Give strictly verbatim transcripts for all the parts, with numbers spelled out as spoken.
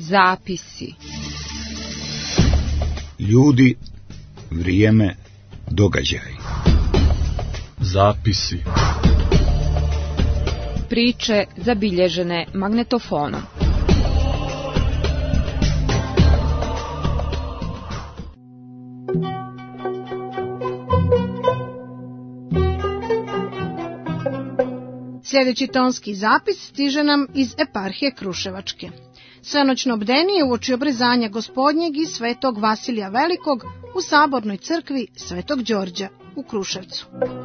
Zapisi. Ljudi, vrijeme, događaj. Zapisi. Priče zabilježene magnetofonom. Sljedeći tonski zapis stiže nam iz eparhije Kruševačke. Svenoćno bdenije uoči obrezanja Gospodnjeg i svetog Vasilija Velikog u sabornoj crkvi Svetog Đorđa u Kruševcu.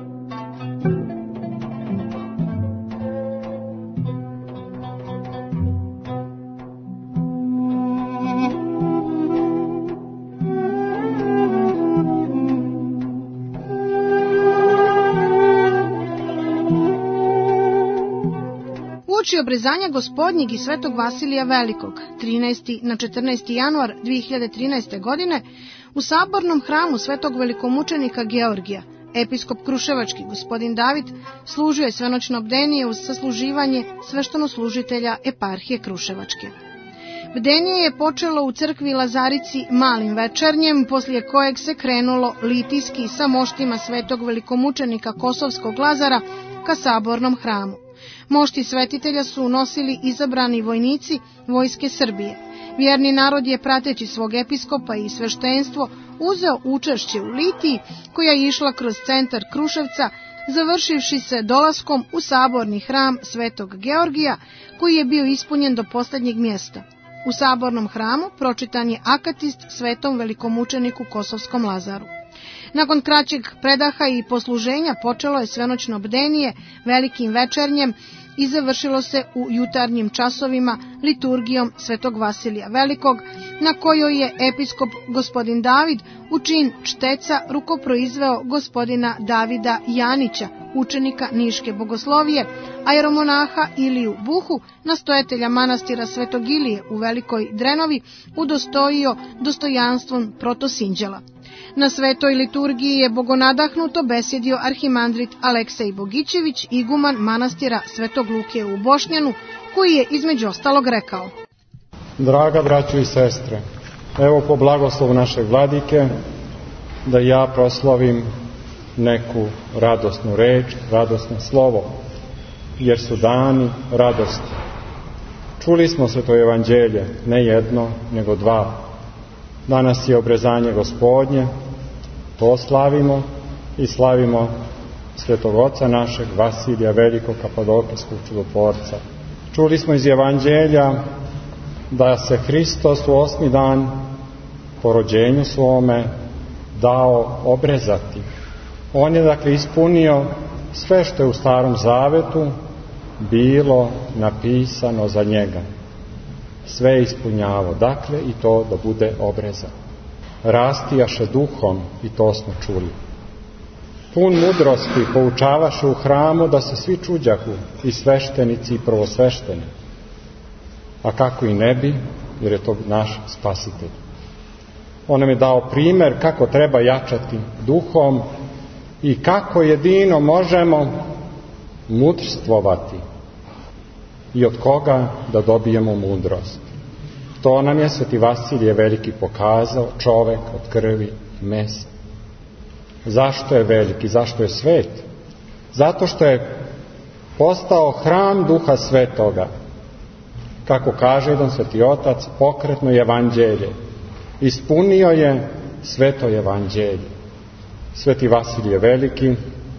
Uoči obrezanja Gospodnjeg i svetog Vasilija Velikog, trinaesti na četrnaesti januar dve hiljade trinaeste. godine, u sabornom hramu svetog velikomučenika Georgija, episkop Kruševački gospodin David služio je svenoćno bdenije uz sasluživanje sveštenoslužitelja eparhije Kruševačke. Bdenije je počelo u crkvi Lazarici malim večernjem, poslije kojeg se krenulo litijski sa moštima svetog velikomučenika Kosovskog Lazara ka sabornom hramu. Mošti svetitelja su nosili izabrani vojnici vojske Srbije. Vjerni narod je, prateći svog episkopa i sveštenstvo, uzeo učešće u litiji koja je išla kroz centar Kruševca, završivši se dolaskom u saborni hram svetog Georgija, koji je bio ispunjen do posljednjeg mjesta. U sabornom hramu pročitan je akatist svetom velikomučeniku Kosovskom Lazaru. Nakon kraćeg predaha i posluženja počelo je svenoćno bdenije velikim večernjem i završilo se u jutarnjim časovima liturgijom svetog Vasilija Velikog, na kojoj je episkop gospodin David u čin čteca rukoproizveo gospodina Davida Janića, učenika Niške bogoslovije, a jeromonaha Iliju Buhu, nastojatelja manastira Svetog Ilije u Velikoj Drenovi, udostojio dostojanstvom protosinđela. Na svetoj liturgiji je bogonadahnuto besjedio arhimandrit Aleksej Bogićević, iguman manastira Svetog Luke u Bošnjanu, koji je između ostalog rekao: Draga braćo i sestre, evo po blagoslovu našeg vladike da ja proslavim neku radosnu reč, radosno slovo, jer su dani radosti. Čuli smo sveto evanđelje, ne jedno, nego dva. Danas je obrezanje Gospodnje, to slavimo i slavimo svetog oca našeg Vasilija Velikog, kapadokijskog čudotvorca. Čuli smo iz evanđelja da se Hristos u osmi dan po rođenju svome dao obrezati. On je dakle ispunio sve što je u Starom Zavetu bilo napisano za njega. Sve je ispunjavao, dakle i to da bude obrezan. Rastijaše duhom, i to smo čuli. Pun mudrosti poučavaše u hramu da se svi čuđahu, i sveštenici i prvosvešteni. A kako i ne bi, jer je to naš spasitelj. On nam je dao primjer kako treba jačati duhom i kako jedino možemo mudrstvovati. I od koga da dobijemo mudrost. To nam je sveti Vasilije Veliki pokazao, čovek od krvi i mesa. Zašto je veliki? Zašto je svet? Zato što je postao hram Duha Svetoga. Kako kaže jedan sveti otac, pokretno evanđelje. Ispunio je sveto evanđelje. Sveti Vasilije Veliki,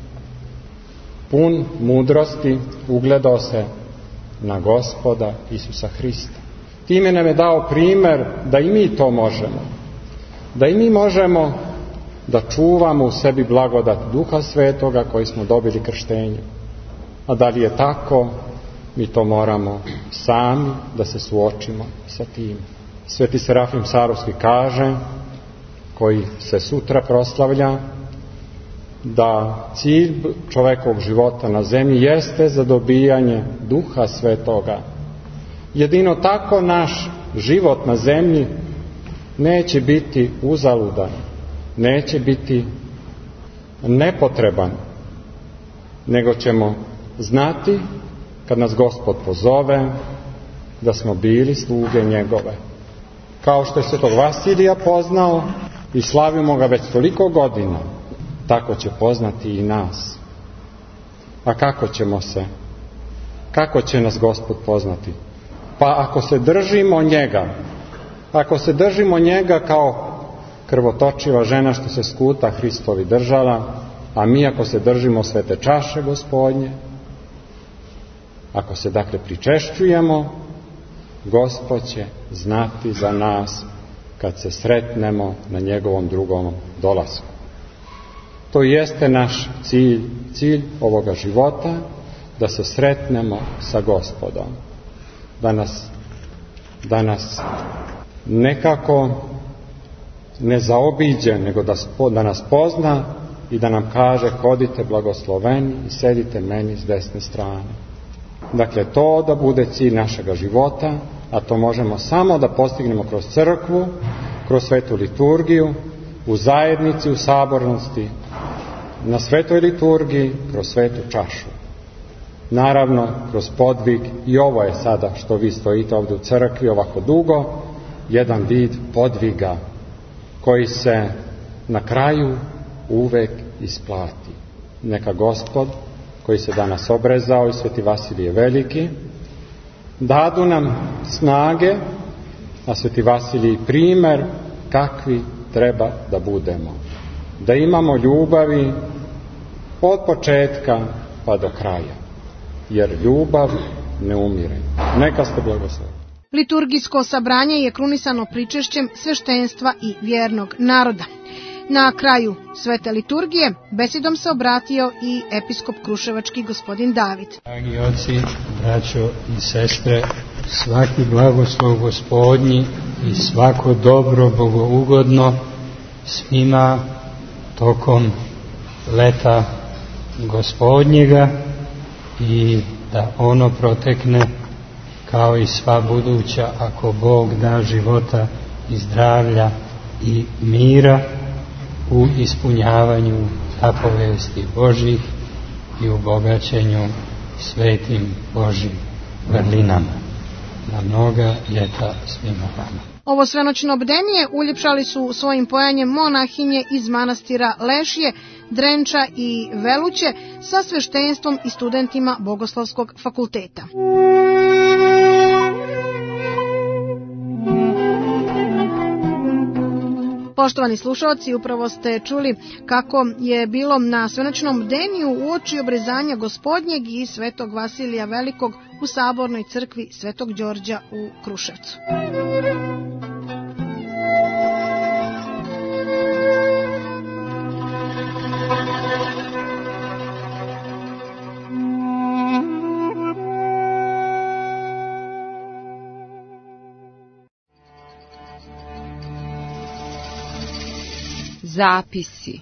pun mudrosti, ugledao se na Gospoda Isusa Hrista. Time nam je dao primjer da i mi to možemo. Da i mi možemo da čuvamo u sebi blagodat Duha Svetoga koji smo dobili krštenjem. A da li je tako, mi to moramo sami da se suočimo sa tim. Sveti Serafim Sarovski kaže, koji se sutra proslavlja, da cilj čovjekovog života na zemlji jeste zadobijanje Duha Svetoga. Jedino tako naš život na zemlji neće biti uzaludan, neće biti nepotreban, nego ćemo znati kad nas Gospod pozove da smo bili sluge njegove. Kao što je svetog Vasilija poznao i slavimo ga već toliko godina, tako će poznati i nas. A kako ćemo se? Kako će nas Gospod poznati? Pa ako se držimo njega, ako se držimo njega kao krvotočiva žena što se skuta Hristovi držala, a mi ako se držimo svete čaše Gospodnje, ako se dakle pričešćujemo, Gospod će znati za nas kad se sretnemo na njegovom drugom dolasku. To jeste naš cilj, cilj ovoga života, da se sretnemo sa Gospodom, da nas, da nas nekako ne zaobiđe, nego da, da nas pozna i da nam kaže: hodite blagosloveni i sedite meni s desne strane. Dakle, to da bude cilj našega života, a to možemo samo da postignemo kroz crkvu, kroz svetu liturgiju, u zajednici, u sabornosti, na svetoj liturgiji, kroz svetu čašu. Naravno, kroz podvig, i ovo je sada što vi stojite ovdje u crkvi ovako dugo, jedan vid podviga koji se na kraju uvek isplati. Neka Gospod, koji se danas obrezao, i sveti Vasilije Veliki, dadu nam snage, a sveti Vasilij primer kakvi treba da budemo. Da imamo ljubavi od početka pa do kraja, jer ljubav ne umire. Neka ste blagosloveni. Liturgijsko sabranje je krunisano pričešćem sveštenstva i vjernog naroda. Na kraju svete liturgije besedom se obratio i episkop kruševački gospodin David. Dragi oci, braćo i sestre, svaki blagoslov Gospodnji i svako dobro bogougodno svima tokom leta Gospodnjega, i da ono protekne kao i sva buduća, ako Bog da života i zdravlja i mira, u ispunjavanju zapovesti Božih i u bogaćenju svetim Božim vrlinama. Na mnoga ljeta svima vama. Ovo svenoćno bdenije uljepšali su svojim pojanjem monahinje iz manastira Lešije, Drenča i Veluće sa sveštenstvom i studentima Bogoslovskog fakulteta. Poštovani slušalci, upravo ste čuli kako je bilo na svenoćnom bdeniju uoči obrezanja Gospodnjeg i svetog Vasilija Velikog u sabornoj crkvi Svetog Đorđa u Kruševcu. Zapisi.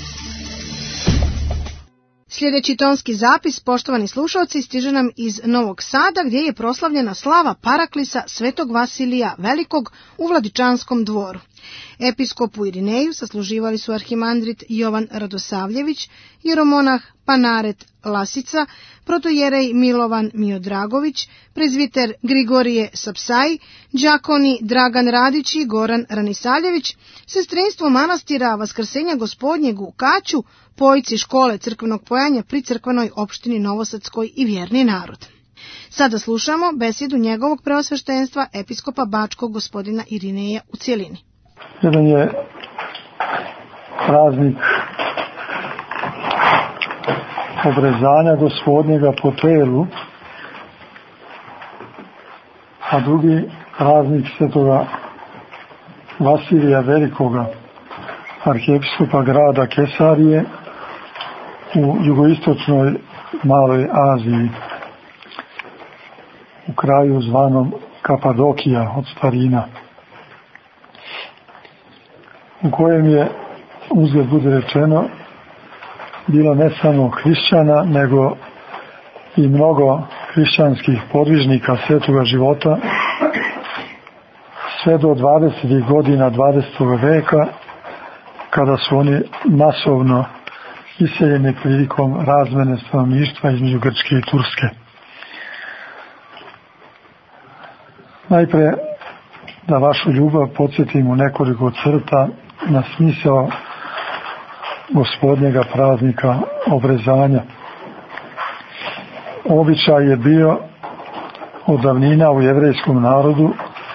Sljedeći tonski zapis, poštovani slušalci, stiže nam iz Novog Sada, gdje je proslavljena slava Paraklisa svetog Vasilija Velikog u Vladičanskom dvoru. Episkopu Irineju sasluživali su arhimandrit Jovan Radosavljević, jeromonah Panaret Lasica, protojerej Milovan Miodragović, prezviter Grigorije Sapsaj, đakoni Dragan Radić i Goran Ranisaljević, sestrinstvo manastira Vaskrsenja Gospodnjeg u Kaću, pojci škole crkvenog pojanja pri crkvenoj opštini Novosadskoj i vjerni narod. Sada slušamo besedu njegovog preosveštenstva episkopa Bačkog gospodina Irineja u cijelini. Jedan je praznik obrezanja Gospodnjega po telu, a drugi praznik svetoga Vasilija Velikoga, arhiepiskopa grada Kesarije u jugoistočnoj Maloj Aziji, u kraju zvanom Kapadokija od starina, u kojem je, uzgled bude rečeno, bilo ne samo hrišćana, nego i mnogo hrišćanskih podvižnika svetoga života, sve do dvadesetih godina dvadesetog veka, kada su oni masovno iseljeni prilikom razmene stanovništva između Grčke i Turske. Najpre da vašu ljubav podsjetim u nekoliko crta na smisao Gospodnjega praznika obrezanja. Običaj je bio od davnina u jevrejskom narodu,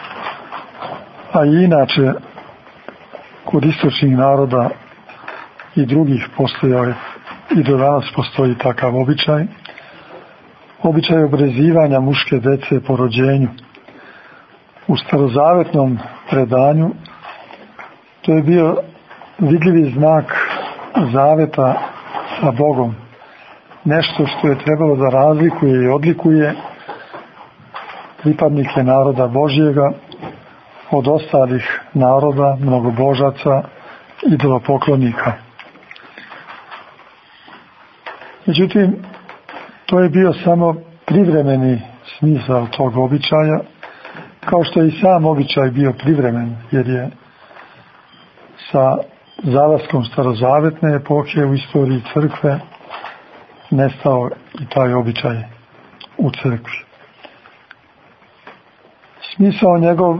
a i inače kod istočnih naroda i drugih postojao je, i do danas postoji takav običaj. Običaj obrezivanja muške dece po rođenju. U starozavetnom predanju to je bio vidljivi znak zaveta sa Bogom. Nešto što je trebalo da razlikuje i odlikuje pripadnike naroda Božjega od ostalih naroda, mnogobožaca, idolopoklonika. Međutim, to je bio samo privremeni smisao tog običaja, kao što je i sam običaj bio privremen, jer je sa zalaskom starozavetne epohe u istoriji crkve nestao i taj običaj u crkvi. Smisao njegov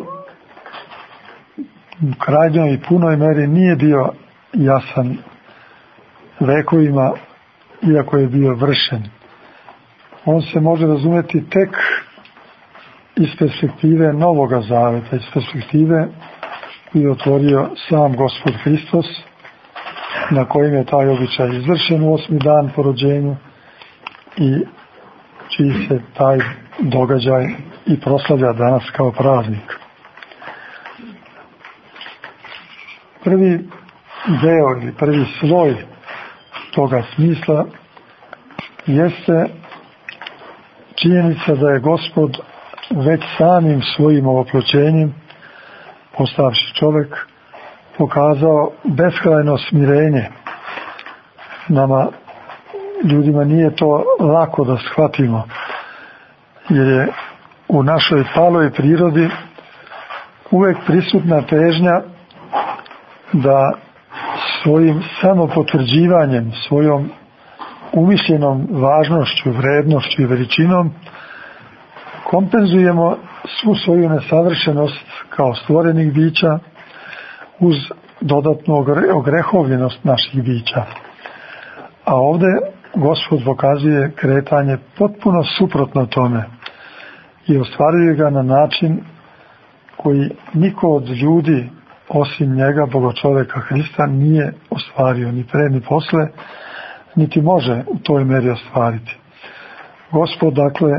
u krajnjoj i punoj meri nije bio jasan vekovima, iako je bio vršen. On se može razumjeti tek iz perspektive Novoga Zaveta, iz perspektive koji je otvorio sam Gospod Hristos, na kojim je taj običaj izvršen u osmi dan po rođenju i čiji se taj događaj i proslavlja danas kao praznik. Prvi deo ili prvi sloj toga smisla jeste činjenica da je Gospod već samim svojim ovoploćenjem, postavši čovjek, pokazao beskrajno smirenje. Nama, ljudima, nije to lako da shvatimo, jer je u našoj paloj prirodi uvek prisutna težnja da svojim samopotvrđivanjem, svojom umišljenom važnošću, vrednošću i veličinom kompenzujemo svu svoju nesavršenost kao stvorenih bića uz dodatnu ogrehovljenost naših bića. A ovde Gospod pokazuje kretanje potpuno suprotno tome i ostvaruje ga na način koji niko od ljudi osim njega, Bogočoveka Hrista, nije ostvario ni pre ni posle, niti može u toj meri ostvariti. Gospod, dakle,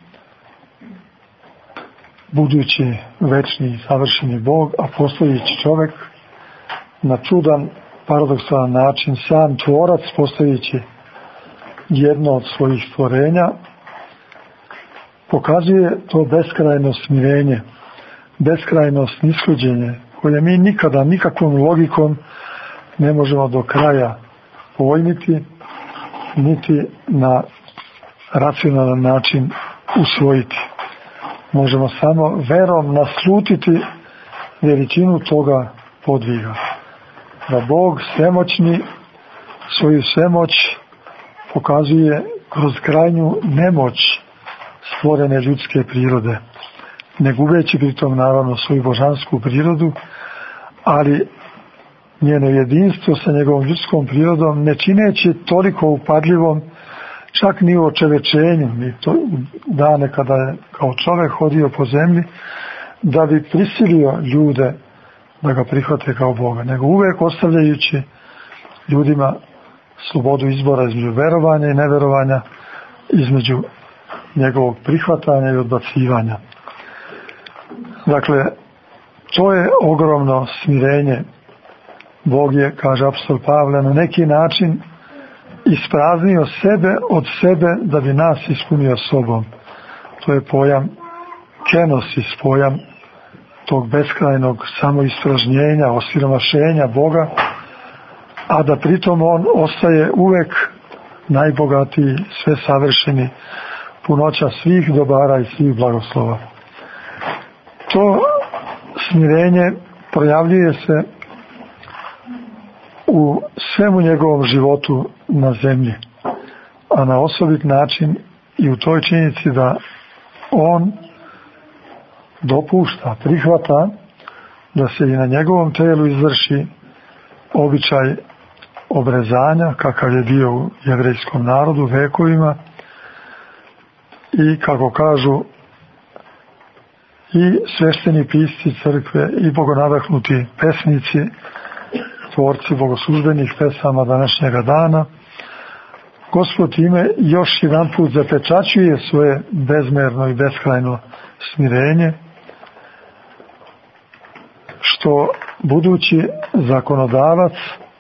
budući večni i savršeni Bog, a postojeći čovjek, na čudan, paradoksalan način, sam tvorac, postojeći jedno od svojih stvorenja, pokazuje to beskrajno smirenje, beskrajno snishođenje, koje mi nikada nikakvom logikom ne možemo do kraja pojmiti, niti na racionalan način usvojiti. Možemo samo verom naslutiti veličinu toga podviga. Da Bog svemoćni svoju svemoć pokazuje kroz krajnju nemoć stvorene ljudske prirode, ne gubeći pritom naravno svoju božansku prirodu, ali njeno jedinstvo sa njegovom ljudskom prirodom ne čineći toliko upadljivom, čak ni u očevečenju, ni to dane kada je kao čovjek hodio po zemlji, da bi prisilio ljude da ga prihvate kao Boga, nego uvijek ostavljajući ljudima slobodu izbora između verovanja i neverovanja, između njegovog prihvatanja i odbacivanja. Dakle, to je ogromno smirenje. Bog je, kaže apostol Pavle, na neki način ispraznio sebe od sebe da bi nas ispunio sobom. To je pojam kenosis, pojam tog beskrajnog samoispražnjenja, osiromašenja Boga, a da pritom on ostaje uvek najbogatiji, sve savršeni, punoća svih dobara i svih blagoslova. To smirenje projavljuje se u svemu njegovom životu na zemlji, a na osobit način i u toj činjenici da on dopušta, prihvata da se i na njegovom telu izvrši običaj obrezanja, kakav je bio u jevrejskom narodu vekovima, i kako kažu i svešteni pisci crkve i bogonadahnuti pesnici, tvorci bogoslužbenih pesama današnjega dana, Gospod time još jedan put zapečaćuje svoje bezmerno i beskrajno smirenje, što budući zakonodavac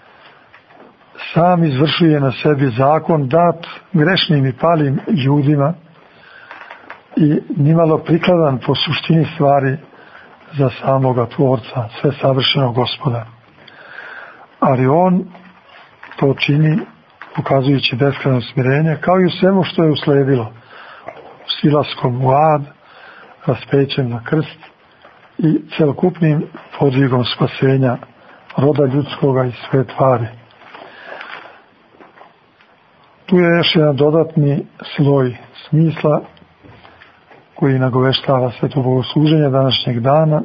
sam izvršuje na sebi zakon dat grešnim i palim ljudima i nimalo prikladan po suštini stvari za samoga tvorca, sve savršenog Gospoda. Ali on to čini pokazujući beskrajno smirenje, kao i u svemu što je usledilo, silaskom u ad, raspećem na krst i celokupnim podvigom spasenja roda ljudskoga i sve tvari. Tu je još jedan dodatni sloj smisla koji nagoveštava sve to bogosluženje današnjeg dana,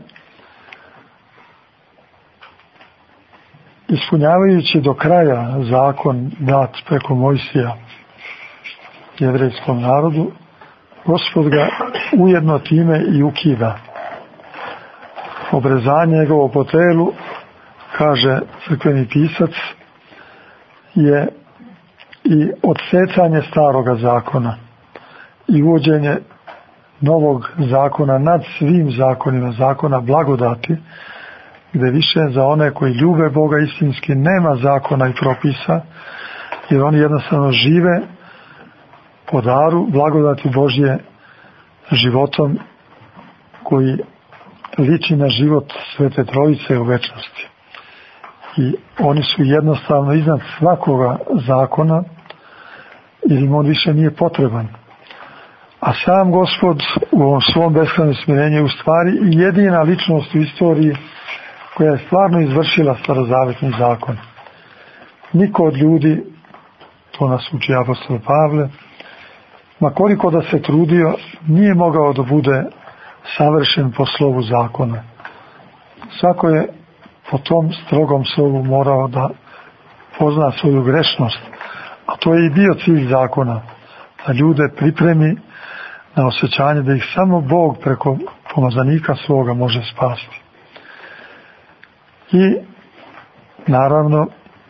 ispunjavajući do kraja zakon dat preko Mojsija jevrejskom narodu. Gospod ga ujedno time i ukida. Obrezanje njegovo po telu, kaže crkveni pisac, je i odsecanje staroga zakona i uvođenje novog zakona nad svim zakonima, zakona blagodati, gde više za one koji ljube Boga istinski nema zakona i propisa, jer oni jednostavno žive po daru blagodati Božje životom koji liči na život Svete Trojice u večnosti. I oni su jednostavno iznad svakoga zakona, jer im on više nije potreban. A sam Gospod u ovom svom beskrajnom smirenju je u stvari jedina ličnost u istoriji koja je stvarno izvršila starozavetni zakon. Niko od ljudi, to nas uči apostol Pavle, ma koliko da se trudio, nije mogao da bude savršen po slovu zakona. Svako je po tom strogom slovu morao da pozna svoju grešnost, a to je i bio cilj zakona, da ljude pripremi na osjećanje da ih samo Bog preko pomazanika svoga može spasti. I naravno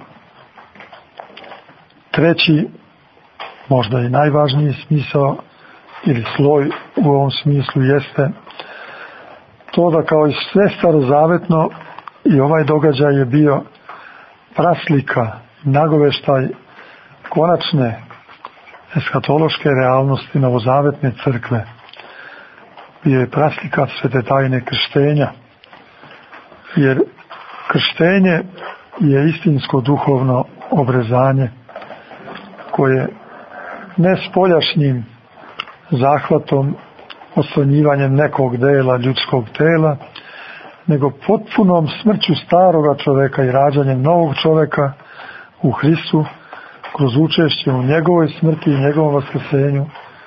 treći, možda i najvažniji smisao ili sloj u ovom smislu jeste to da kao i sve starozavetno i ovaj događaj je bio praslika, nagoveštaj konačne eskatološke realnosti novozavetne crkve. Bio je praslika svete tajne krštenja, jer krštenje je istinsko duhovno obrezanje koje ne spoljašnjim zahvatom, odstranjivanjem nekog dela ljudskog tela, nego potpunom smrću staroga čoveka i rađanjem novog čoveka u Hristu, kroz učešće u njegovoj smrti i njegovom vaskrsenju,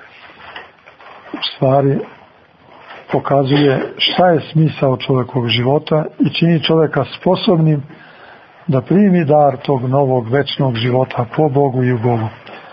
u stvari pokazuje šta je smisao čovjekovog života i čini čovjeka sposobnim da primi dar tog novog večnog života po Bogu i u Bogu.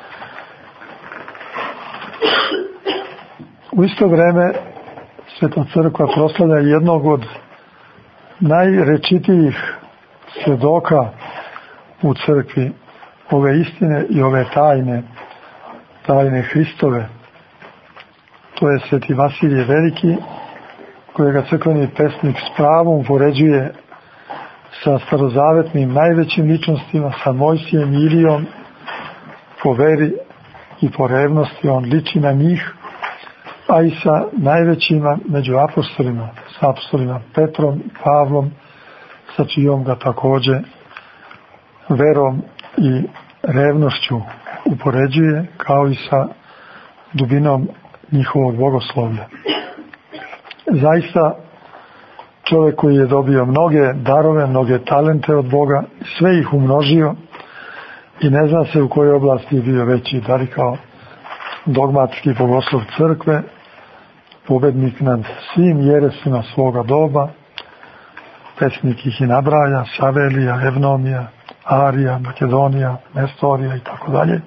U isto vreme Sveta crkva proslavlja jednog od najrečitijih svjedoka u crkvi ove istine i ove tajne, tajne Hristove. To je sveti Vasilije Veliki, kojega crkveni pesnik s pravom poređuje sa starozavetnim najvećim ličnostima, sa Mojsijem i Ilijom. Po veri i po revnosti on liči na njih, a i sa najvećima među apostolima, sa apostolima Petrom, Pavlom, sa čijom ga također verom i revnošću upoređuje, kao i sa dubinom njihovog bogoslovlja. Zaista čovjek koji je dobio mnoge darove, mnoge talente od Boga, sve ih umnožio i ne zna se u kojoj oblasti je bio veći, da li kao dogmatski bogoslov crkve pobednik nad svim jeresima svoga doba. Pesnik ih i nabraja: Savelija, Evnomija, Arija, Makedonija, Nestorija i tako dalje.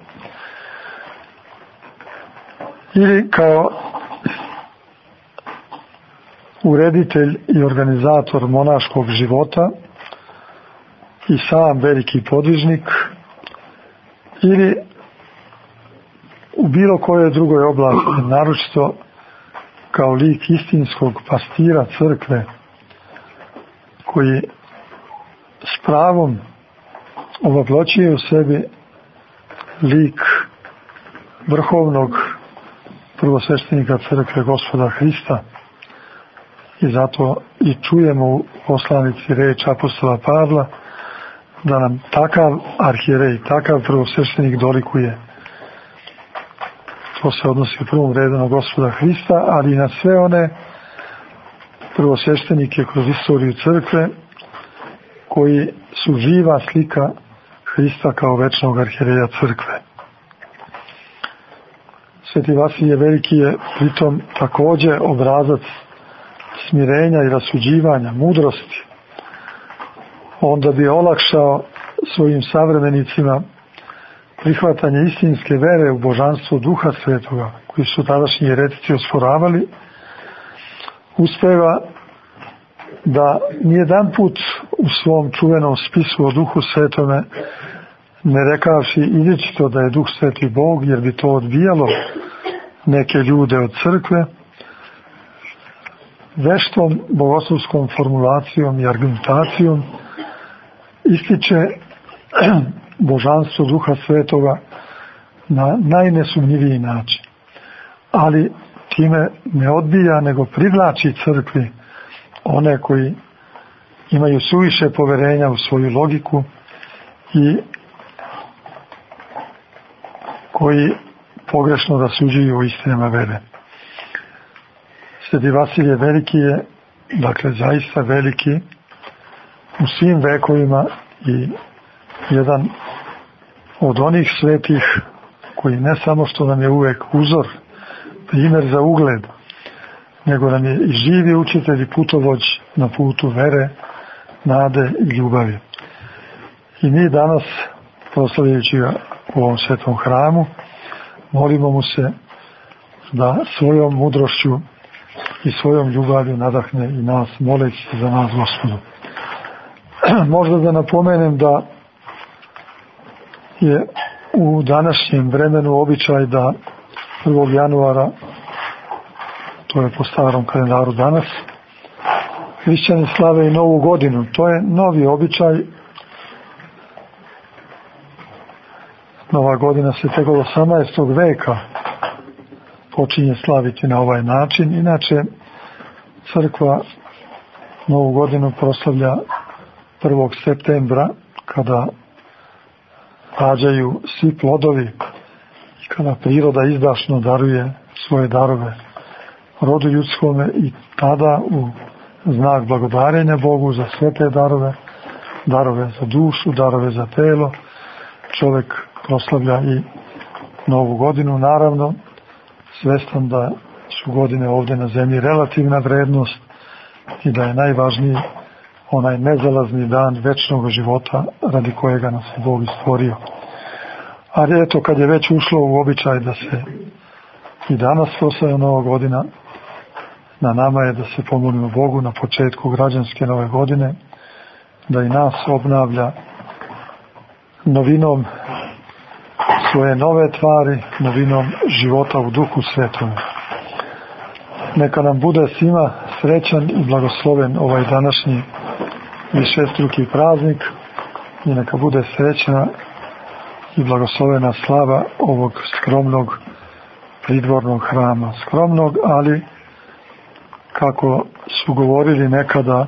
Ili kao ureditelj i organizator monaškog života i sam veliki podvižnik, ili u bilo kojoj drugoj oblasti, naročito kao lik istinskog pastira crkve, koji s pravom ovoploćuje u sebi lik vrhovnog prvosveštenika crkve Gospoda Hrista. I zato i čujemo u poslanici reč apostola Pavla da nam takav arhijerej, takav prvosveštenik dolikuje. To se odnosi u prvom redu na Gospoda Hrista, ali i na sve one prvosveštenike kroz istoriju crkve koji su živa slika Hrista kao večnog arhijereja crkve. Sveti Vasilije Veliki je pritom također obrazac smirenja i rasuđivanja, mudrosti. Onda bi olakšao svojim savremenicima prihvatanje istinske vere u božanstvo Duha Svetoga, koji su tadašnji jeretici osporavali. Uspeva da nijedan put u svom čuvenom spisu o Duhu Svetome, ne rekavši izričito da je Duh Sveti Bog, jer bi to odbijalo neke ljude od crkve, veštom bogoslovskom formulacijom i argumentacijom ističe božanstvo Duha Svetoga na najnesumnjiviji način. Ali time ne odbija, nego privlači crkvi one koji imaju suviše poverenja u svoju logiku i koji pogrešno rasuđuju o istinama vere. Sveti Vasilije Veliki je, dakle, zaista veliki u svim vekovima i jedan od onih svetih koji ne samo što nam je uvek uzor, primjer za ugled, nego nam je i živi učitelj i putovođ na putu vere, nade i ljubavi. I mi danas, proslavljajući ga u ovom svetom hramu, molimo mu se da svojom mudrošću i svojom ljubavlju nadahne i nas, moleći za nas Gospodu. Možda da napomenem da je u današnjem vremenu običaj da prvog januara, to je po starom kalendaru danas, hrišćani slave i novu godinu. To je novi običaj. Nova godina se tek od osamnaestog veka počinje slaviti na ovaj način. Inače, crkva novu godinu proslavlja prvog septembra, kada rađaju svi plodovi i kada priroda izdašno daruje svoje darove rodu ljudskome, i tada u znak blagodarenja Bogu za sve te darove, darove za dušu, darove za telo, čovjek proslavlja i novu godinu, naravno svestan da su godine ovdje na zemlji relativna vrednost i da je najvažniji onaj nezalazni dan večnog života radi kojega nas je Bog stvorio. Ali eto, kad je već ušlo u običaj da se i danas proslavlja nova godina, na nama je da se pomolimo Bogu na početku građanske nove godine, da i nas obnavlja novinom svoje nove tvari, novinom života u Duhu Svetom. Neka nam bude svima srećan i blagosloven ovaj današnji višestruki praznik i neka bude srećna i blagoslovena slava ovog skromnog pridvornog hrama. Skromnog, ali kako su govorili nekada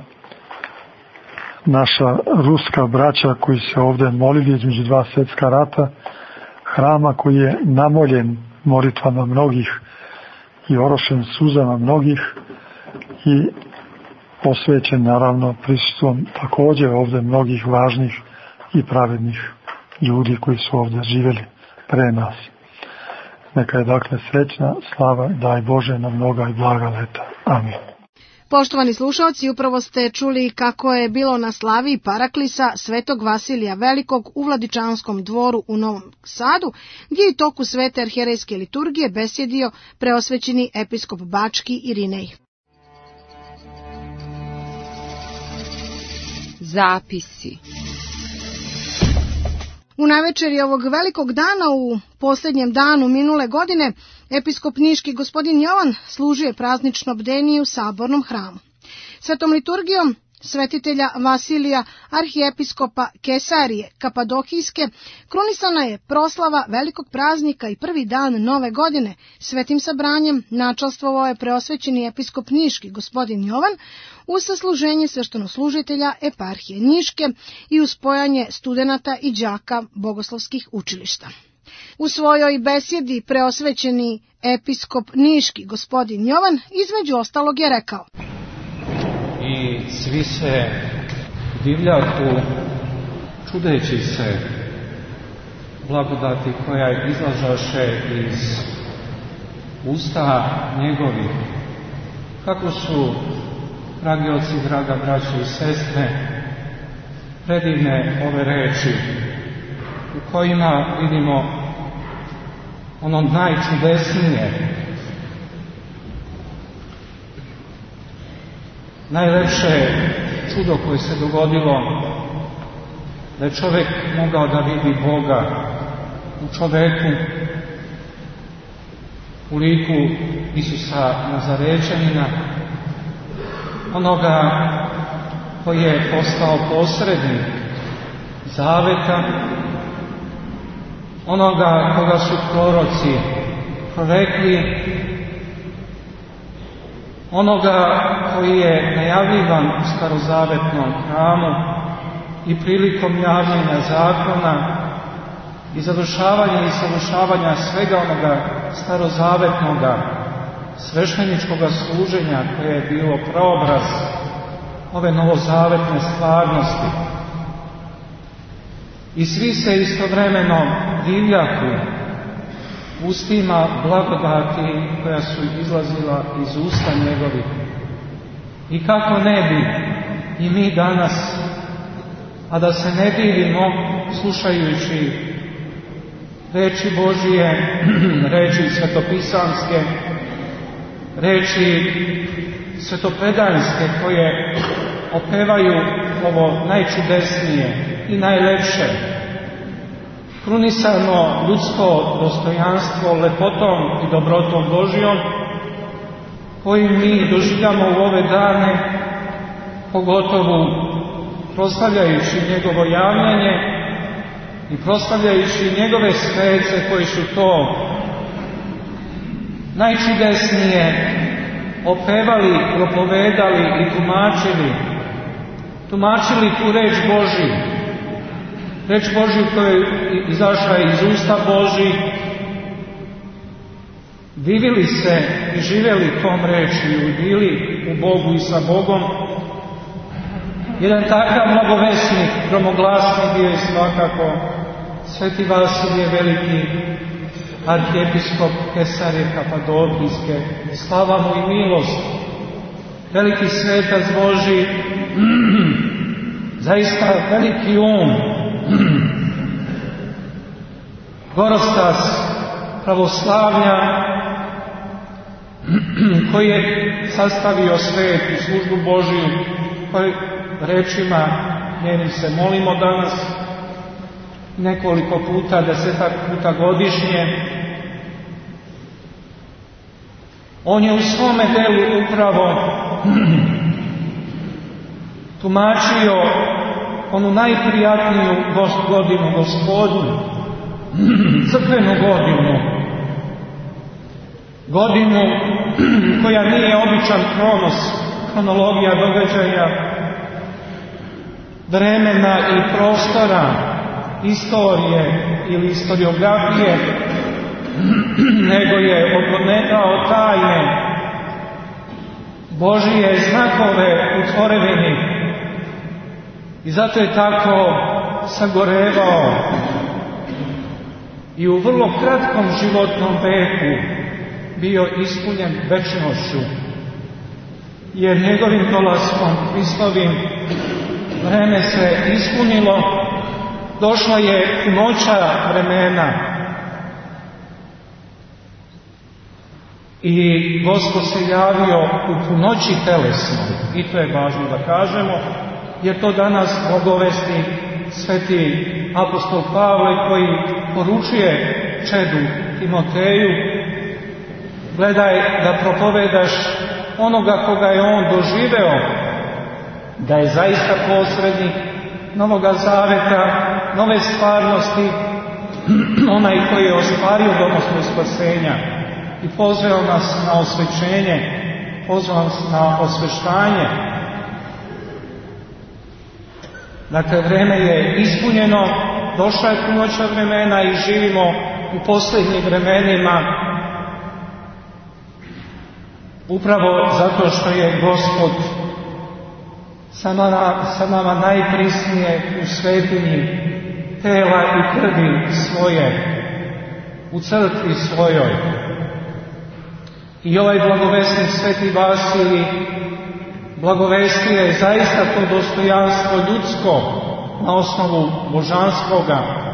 naša ruska braća koji se ovdje molili između dva svjetska rata, hrama koji je namoljen molitvama mnogih i orošen suzama mnogih i posvećen naravno prisustvom također ovdje mnogih važnih i pravednih ljudi koji su ovdje živjeli pre nas. Neka je dakle srećna, slava, daj Bože na mnoga i blaga leta. Amin. Poštovani slušalci, upravo ste čuli kako je bilo na slavi Paraklisa Svetog Vasilija Velikog u Vladičanskom dvoru u Novom Sadu, gdje je u toku svete arhijerejske liturgije besjedio preosvećeni episkop Bački Irinej. Zapisi. U navečeri ovog velikog dana, u posljednjem danu minule godine, episkop niški gospodin Jovan služio je praznično bdenije u sabornom hramu. Svetom liturgijom svetitelja Vasilija, arhijepiskopa Kesarije Kapadokijske, krunisana je proslava velikog praznika i prvi dan nove godine. Svetim sabranjem načastvovao je preosvećeni episkop niški gospodin Jovan uz sasluženje sveštenoslužitelja eparhije Niške i uz spojanje studenata i đaka bogoslovskih učilišta. U svojoj besjedi preosvećeni episkop niški gospodin Jovan između ostalog je rekao: I svi se divljaku, čudeći se blagodati koja izlažaše iz usta njegovih. Kako su, dragi oci, draga braćo i sestre, predivne ove reči u kojima vidimo ono najčudesnije, najlepše čudo koje se dogodilo, da je čovjek mogao da vidi Boga u čoveku, u liku Isusa Nazarečanina, onoga koji je postao posrednik zaveta, onoga koga su proroci prorekli, onoga koji je najavljivan u starozavetnom hramu i prilikom javljenja zakona i završavanja i savršavanja svega onoga starozavetnoga svešteničkoga služenja koje je bilo preobraz ove novozavetne stvarnosti. I svi se istovremeno divljaku ustima blagodati koja su izlazila iz usta njegovih. I kako ne bi i mi danas, a da se ne divimo slušajući reči Božije, reči svetopisanske, reči svetopredanjske koje opevaju ovo najčudesnije i najlepše, krunisano ljudsko dostojanstvo lepotom i dobrotom Božijom, koju mi doživljamo u ove dane, pogotovo proslavljajući njegovo javljanje i proslavljajući njegove svece koji su to najčudesnije opevali, propovedali i tumačili, tumačili tu reč Božiju, reč Božiju koja je izašla iz usta Božih, divili se i živjeli tom rečju i bili u Bogu i sa Bogom. Jedan takav mnogovesnik, gromoglasni bio je svakako sveti Vasilije Veliki, arhijepiskop Kesarije Kapadokijske. Slava mu i milost, veliki svetac Božji, zaista veliki um, gorostas pravoslavlja, koji je sastavio svet u službu Božiju, koji rečima njenim se molimo danas nekoliko puta, desetak puta godišnje. On je u svome delu upravo tumačio onu najprijatniju godinu Gospodnju, crkvenu godinu, godinu koja nije običan kronos, kronologija događaja, vremena i prostora, istorije ili istoriografije, nego je odgonetao tajne Božije znakove u tvorevini i zato je tako sagorevao i u vrlo kratkom životnom veku bio ispunjen večnošću, jer njegovim dolaskom Hristovim vreme se ispunilo, došla je punoća vremena i Gospod se javio u punoći telesnoj, i to je važno da kažemo, jer to danas blagovesti sveti apostol Pavle, koji poručuje čedu Timoteju: gledaj da propovedaš onoga koga je on doživeo, da je zaista posrednik Novoga Zaveta, nove stvarnosti, onaj koji je ostvario domoslo spasenja i pozvao nas na osvećenje, pozvao nas na osveštanje. Dakle, vreme je ispunjeno, došla je punoća vremena i živimo u posljednjim vremenima, upravo zato što je Gospod sa nama, sa nama najprisnije u svetinji tela i krvi svoje, u crkvi svojoj. I ovaj blagovesnik sveti Vasilij blagovestio je zaista to dostojanstvo ljudsko na osnovu božanskoga,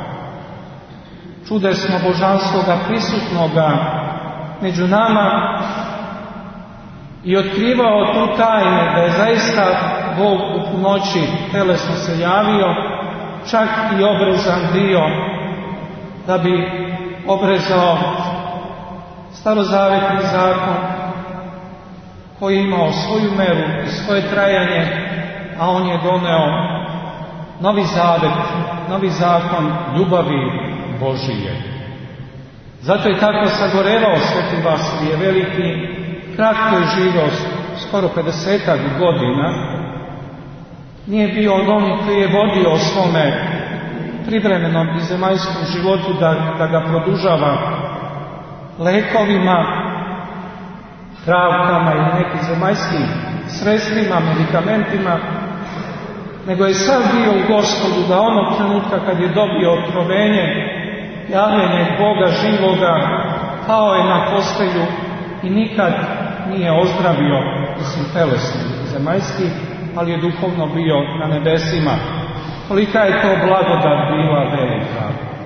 čudesno božanskoga prisutnoga među nama, i otkrivao tu tajnu da je zaista Bog u punoći telesno se javio, čak i obrezan bio, da bi obrezao starozavetni zakon koji je imao svoju meru i svoje trajanje, a on je doneo novi zavet, novi zakon ljubavi Božije. Zato je tako sagorevao sveti Vasilije Veliki, kratko je živio, skoro pedesetak godina, nije bio od onih koji je vodio o svome privremenom i zemaljskom životu da, da ga produžava lekovima, travkama i nekim zemaljskim sredstvima, medikamentima, nego je sad bio u Gospodu, da onog trenutka kad je dobio otkrovenje, javljenje Boga živoga, pao je na postelju i nikad nije ozdravio, mislim, telesno zemaljski, ali je duhovno bio na nebesima. Kolika je to blagodat bila velika.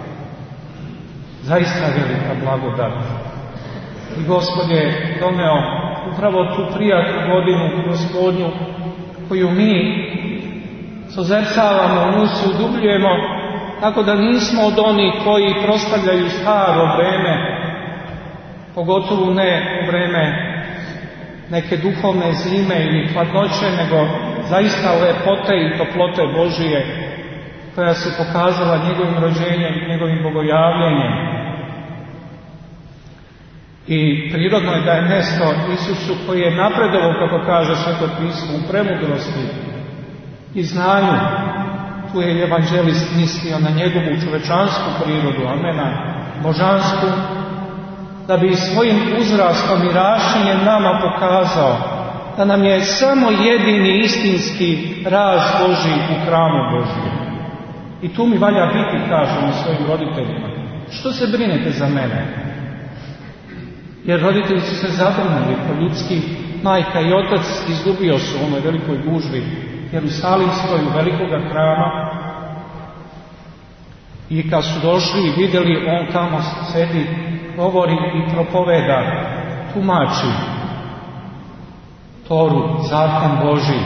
Zaista velika blagodat. I Gospod je doneo upravo tu prijatnu godinu Gospodnju, koju mi sozercavamo, nju se udubljujemo, tako da nismo od onih koji proslavljaju staro vreme, pogotovo ne u vreme neke duhovne zime ili hladnoće, nego zaista lepote i toplote Božije, koja se pokazala njegovim rođenjem, njegovim bogojavljenjem. I prirodno je da je mjesto Isusu, koji je napredovao, kako kaže Sveto pismo, u premudrosti i znanju. Tu je evanđelist mislio na njegovu čovečansku prirodu, a ne na božansku, da bi svojim uzrastom i rašenjem nama pokazao da nam je samo jedini istinski raz Božji u hramu Božjem. I tu mi valja biti, kažemo svojim roditeljima: što se brinete za mene? Jer roditelji su se zabrinuli po ljudski, majka i otac izgubio su u onoj velikoj gužvi Jerusalimskoj u velikoga hrama, i kad su došli i vidjeli, on tamo sedi, govori i propoveda, tumači Toru, zakon Božji.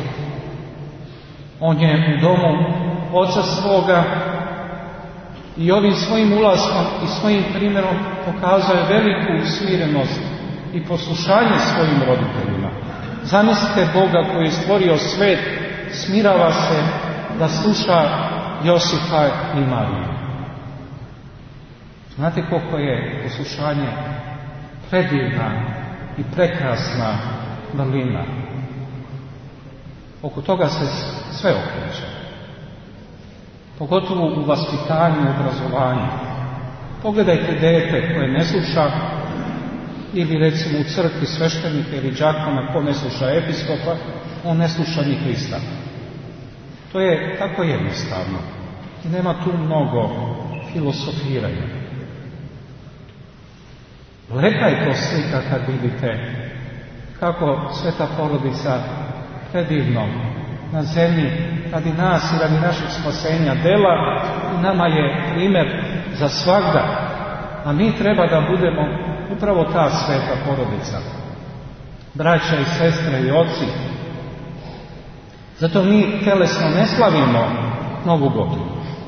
On je u domu oca svoga i ovim svojim ulaskom i svojim primjerom pokazao je veliku smirenost i poslušanje svojim roditeljima. Zamislite Boga koji je stvorio svet, smirava se da sluša Josipa i Mariju. Znate koliko je poslušanje predivna i prekrasna vrlina. Oko toga se sve okreće. Pogotovo u vaspitanju i obrazovanju. Pogledajte dete koje ne sluša, ili recimo u crkvi sveštenika ili đakona, ko ne sluša episkopa, on ne sluša ni Hrista. To je tako jednostavno. I nema tu mnogo filosofiranja. Lepa je to slika kad vidite kako Sveta porodica predivno na zemlji radi nas i radi naših spasenja dela i nama je primjer za svagda. A mi treba da budemo upravo ta sveta porodica. Braća i sestre i oci. Zato mi telesno ne slavimo Novu godinu.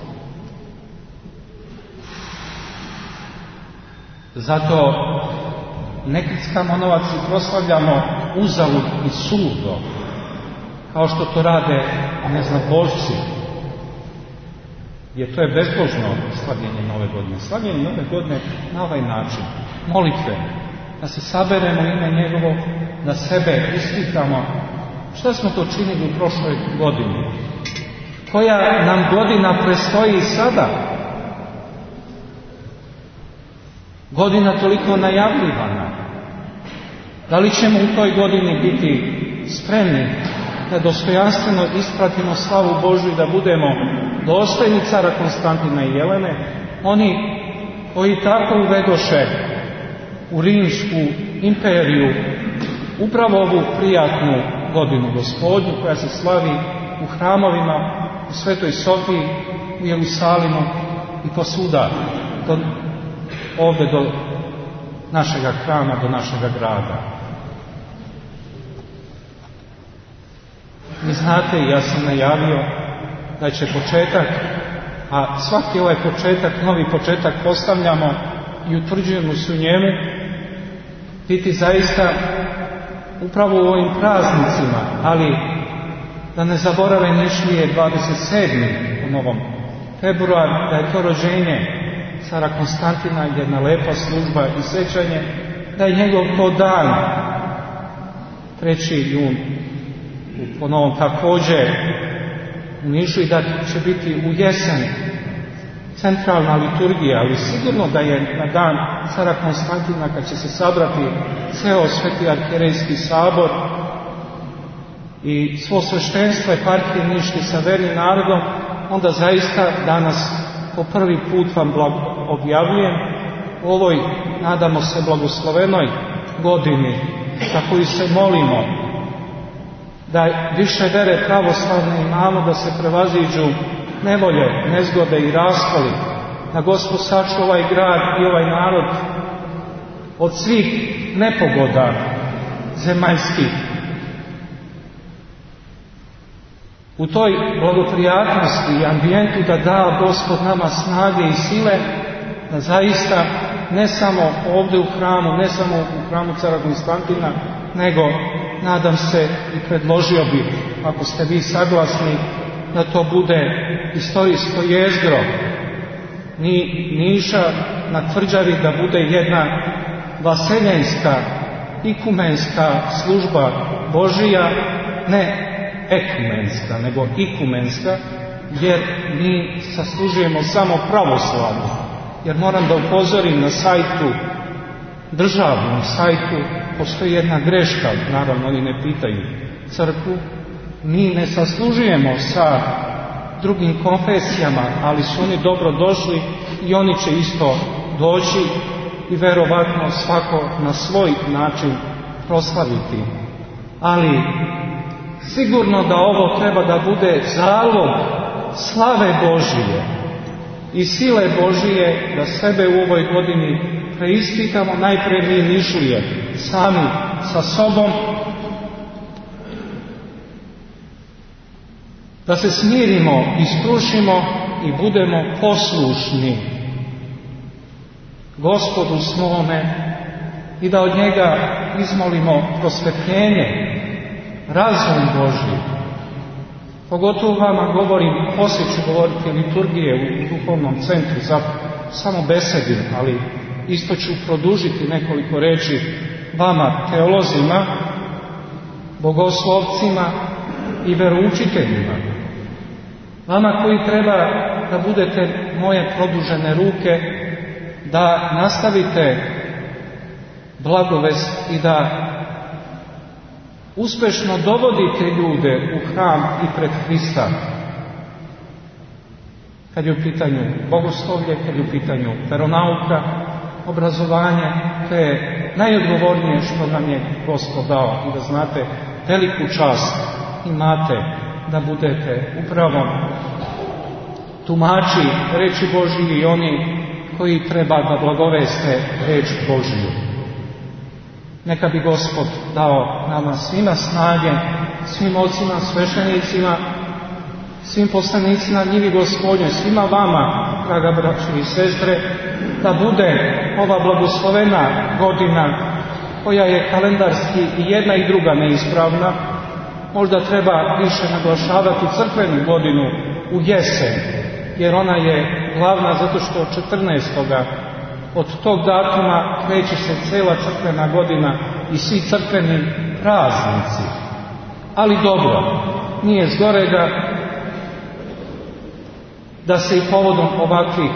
Zato ne krickamo novac i proslavljamo uzalud i suludo, kao što to rade, ne znam, Božci. Jer to je bezbožno slavljenje Nove godine. Slavljenje Nove godine na ovaj način. Molitve. Da se saberemo ime njegovo, da sebe ispitamo. Šta smo to činili u prošloj godini? Koja nam godina prestoji sada? Godina toliko najavljivana. Da li ćemo u toj godini biti spremni da dostojanstveno ispratimo slavu Božju i da budemo dostojni cara Konstantina i Jelene, oni koji tako uvedoše u Rimsku imperiju upravo ovu prijatnu godinu Gospodnju koja se slavi u hramovima, u Svetoj Sofiji, u Jerusalimu i posvuda, do, ovdje do našega hrama, do našega grada. Vi znate, ja sam najavio da će početak, a svaki ovaj početak, novi početak postavljamo i utvrđujemo se u njemu, biti zaista upravo u ovim praznicima, ali da ne zaborave Nišlije dvadeset sedmog u novom februar, da je to rođenje cara Konstantina, jedna lepa služba i sećanje, da je njegov to dan, treći jun, po novom također u Nišu, i da će biti u jesen centralna liturgija, ali sigurno da je na dan cara Konstantina, kad će se sabrati ceo Sveti arhijerejski sabor i svo sveštenstvo eparhije Niške sa vernim narodom, onda zaista danas po prvi put vam objavljujem u ovoj, nadamo se, blagoslovenoj godini za koju se molimo da više vere pravoslavne imamo, da se prevaziđu nevolje, nezgode i raskoli, da Gospod sačuva ovaj grad i ovaj narod od svih nepogoda zemaljskih. U toj blagoprijatnosti i ambijentu da da Gospod nama snage i sile da zaista ne samo ovdje u hramu, ne samo u hramu cara Konstantina, nego nadam se i predložio bih, ako ste vi saglasni, da to bude istorijsko jezgro ni Niša na Tvrđavi, da bude jedna vaseljenska, ikumenska služba Božija, ne ekumenska, nego ikumenska, jer mi saslužujemo samo pravoslavnu. Jer moram da upozorim, na sajtu, državnom sajtu, postoji jedna greška, naravno oni ne pitaju crkvu, mi ne saslužujemo sa drugim konfesijama, ali su oni dobro došli i oni će isto doći i verovatno svako na svoj način proslaviti. Ali sigurno da ovo treba da bude zalog slave Božije i sile Božije, da sebe u ovoj godini preispitamo, najprije mi Nišlije, sami sa sobom, da se smirimo, iskrušimo i budemo poslušni Gospodu svome i da od njega izmolimo prosvetljenje, razum Božji. Pogotovo vama govorim, poslije ću govoriti liturgije u duhovnom centru, za samo besedim, ali isto ću produžiti nekoliko reči vama, teolozima, bogoslovcima i veroučiteljima. Vama koji treba da budete moje produžene ruke, da nastavite blagovest i da uspešno dovodite ljude u hram i pred Hrista. Kad je u pitanju bogoslovlje, kad je u pitanju veronauka, obrazovanje, to je najodgovornije što nam je Gospod dao. I da znate, veliku čast imate da budete upravo tumači reči Božije i oni koji treba da blagoveste reč Božiju. Neka bi Gospod dao nama svima snage, svim ocima, sveštenicima, svim poslanicima njivi Gospodnje, svima vama, draga braćo i sestre, da bude ova blagoslovena godina koja je kalendarski i jedna i druga neispravna. Možda treba više naglašavati crkvenu godinu u jesen, jer ona je glavna zato što četrnaestoga od tog datuma kreće se cela crkvena godina i svi crkveni praznici. Ali dobro, nije zgorega da se i povodom ovakvih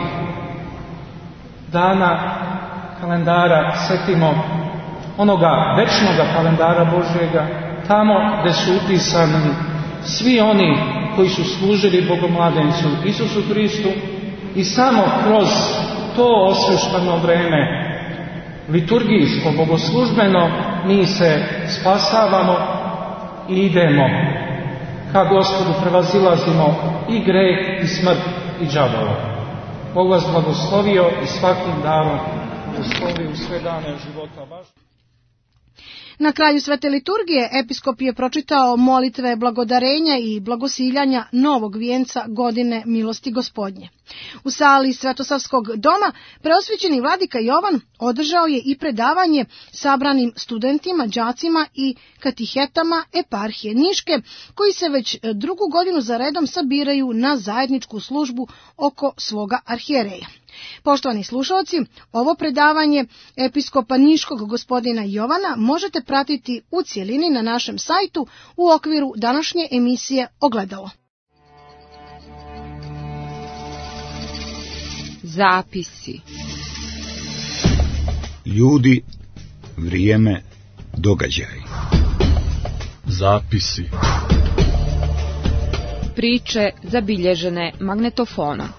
dana kalendara setimo onoga večnoga kalendara Božjega, tamo gde su upisani svi oni koji su služili Bogomladencu Isusu Hristu, i samo kroz to osveštano vreme, liturgijsko, bogoslužbeno, mi se spasavamo i idemo ka Gospodu, prevazilazimo i greh, i smrt, i đavola. Bog vas blagoslovio i svakim darom blagoslovio u sve dane života vašeg. Na kraju svete liturgije episkop je pročitao molitve blagodarenja i blagosiljanja novog vijenca godine milosti Gospodnje. U sali Svetosavskog doma preosvećeni vladika Jovan održao je i predavanje sabranim studentima, đacima i katihetama eparhije Niške, koji se već drugu godinu za redom sabiraju na zajedničku službu oko svoga arhijereja. Poštovani slušalci, ovo predavanje episkopa Niškog gospodina Jovana možete pratiti u cjelini na našem sajtu u okviru današnje emisije Ogledalo. Zapisi. Ljudi, vrijeme, događaj. Zapisi. Priče zabilježene magnetofonom.